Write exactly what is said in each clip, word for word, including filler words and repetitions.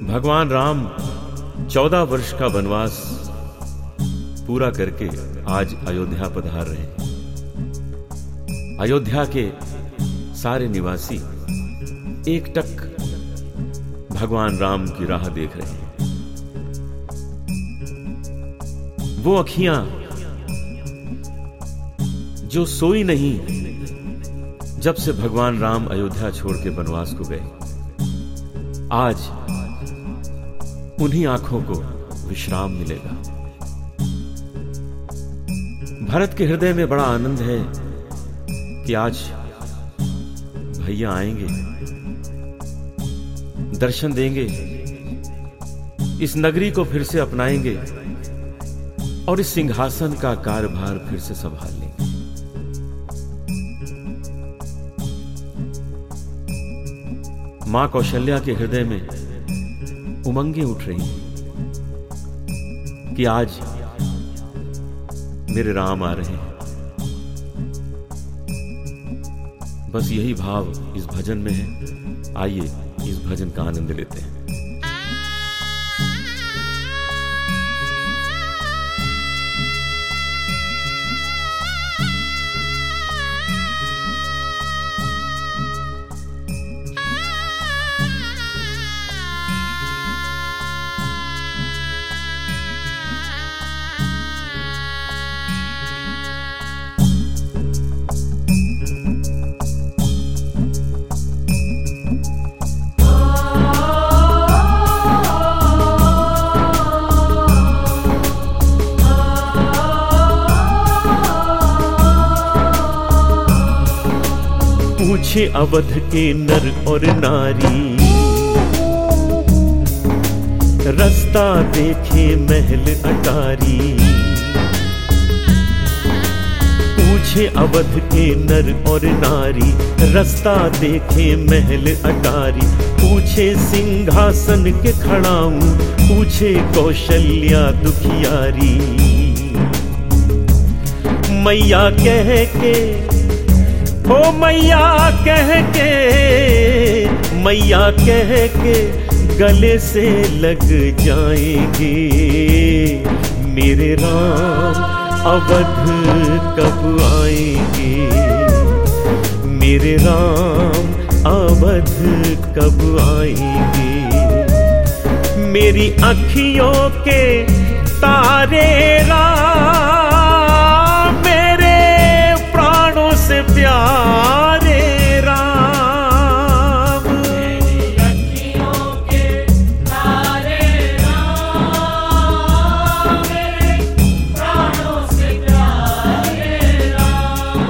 भगवान राम चौदह वर्ष का वनवास पूरा करके आज अयोध्या पधार रहे हैं। अयोध्या के सारे निवासी एकटक भगवान राम की राह देख रहे हैं। वो अखियां जो सोई नहीं जब से भगवान राम अयोध्या छोड़ के वनवास को गए, आज उन्हीं आंखों को विश्राम मिलेगा। भरत के हृदय में बड़ा आनंद है कि आज भैया आएंगे, दर्शन देंगे, इस नगरी को फिर से अपनाएंगे और इस सिंहासन का कार्यभार फिर से संभाल लेंगे। मां कौशल्या के हृदय में उमंगें उठ रही कि आज मेरे राम आ रहे हैं। बस यही भाव इस भजन में है। आइए इस भजन का आनंद लेते हैं। पूछे अवध के नर और नारी, रास्ता देखे महल अटारी। पूछे अवध के नर और नारी, रास्ता देखे महल अटारी। पूछे सिंहासन के खड़ाऊं, पूछे कौशल्या दुखियारी। मैया कह के ओ मैया कह के, मैया कह के गले से लग जाएंगे। मेरे राम अवध कब आएंगे, मेरे राम अवध कब आएंगे। मेरी अखियों के तारे राम, मेरे प्राणों से प्यारे राम। मेरी अखियों के तारे राम, मेरे प्राणों से प्यारे राम।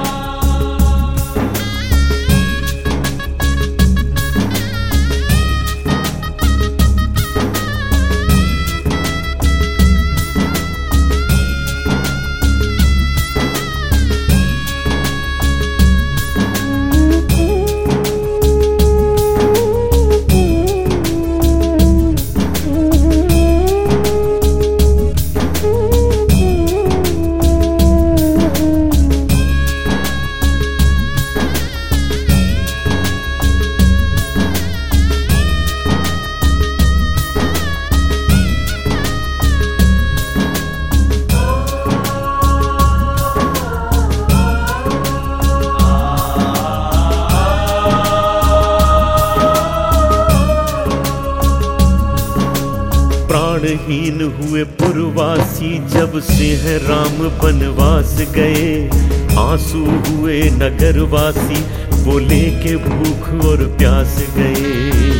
प्राणहीन हुए पुरवासी जब से है राम वनवास गए। आंसू हुए नगरवासी, वो लेके भूख और प्यास गए।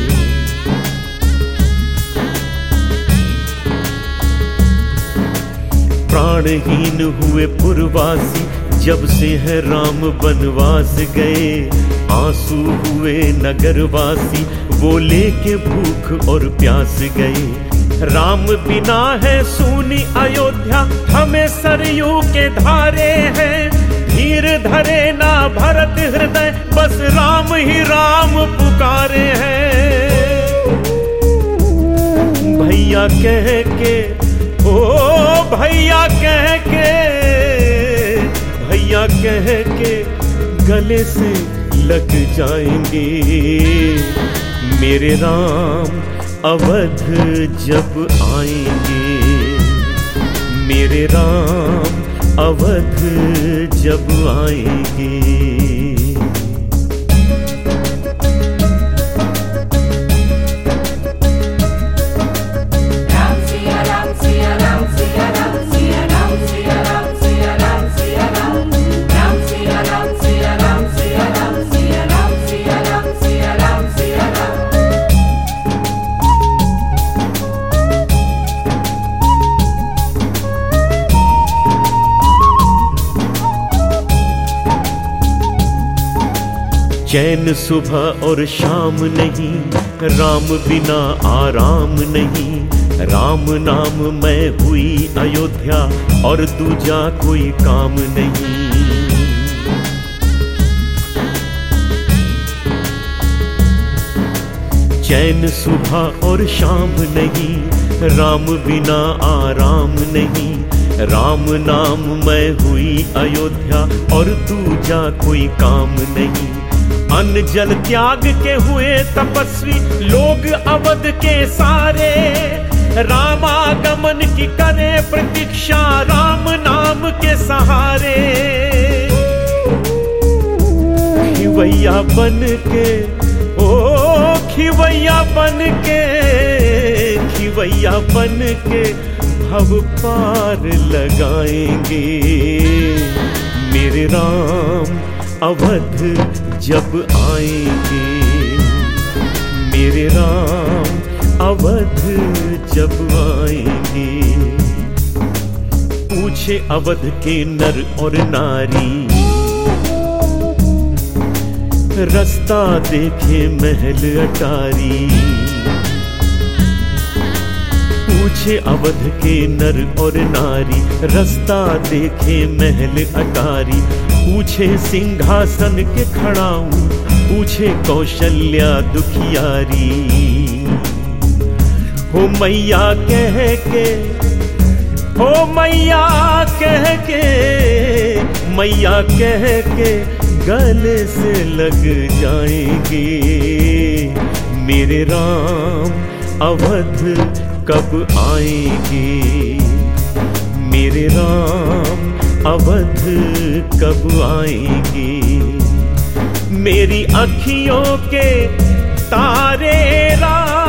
प्राणहीन हुए पुरवासी जब से है राम वनवास गए। आंसू हुए नगरवासी, वो लेके भूख और प्यास गए। राम बिना है सूनी अयोध्या, हमें सरयू के धारे हैं। धीर धरे ना भरत हृदय, बस राम ही राम पुकारे हैं। भैया कह के, ओ भैया कह के, भैया कह के गले से लग जाएंगे। मेरे राम अवध जब आएंगे, मेरे राम अवध जब आएंगे। चैन सुबह और शाम नहीं, राम बिना आराम नहीं। राम नाम में हुई अयोध्या और दूजा कोई काम नहीं। चैन सुबह और शाम नहीं, राम बिना आराम नहीं। राम नाम में हुई अयोध्या और दूजा कोई काम नहीं। अन्न जल त्याग के हुए तपस्वी लोग अवध के सारे। रामागमन की करे प्रतीक्षा राम नाम के सहारे। खिवैया बन के ओ खिवैया बन के खिवैया बन के भव पार लगाएंगे। मेरे राम अवध जब आएंगे, मेरे राम अवध जब आएंगे। पूछे अवध के नर और नारी, रास्ता देखे महल अटारी। पूछे अवध के नर और नारी, रास्ता देखे महल अटारी। पूछे सिंहासन के खड़ाऊं, पूछे कौशल्या दुखियारी। हो मैया कह के हो मैया कह के मैया कह के गले से लग जाएंगे। मेरे राम अवध कब आएंगे, मेरे राम अवध कब आएंगे। मेरी अखियों के तारे राम